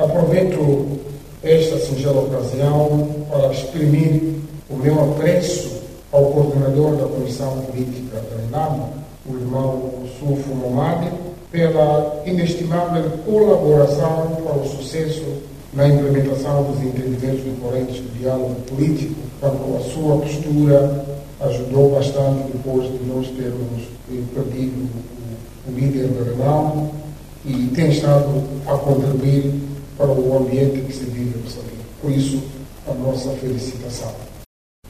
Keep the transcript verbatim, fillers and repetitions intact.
Aproveito esta singela ocasião para exprimir o meu apreço ao coordenador da Comissão Política da RENAMO, o irmão Sufo Momade, pela inestimável colaboração para o sucesso na implementação dos entendimentos decorrentes do diálogo político, quando a sua postura ajudou bastante depois de nós termos perdido o, o líder da RENAMO e tem estado a contribuir para o ambiente que se vive no Moçambique. Por isso, a nossa felicitação.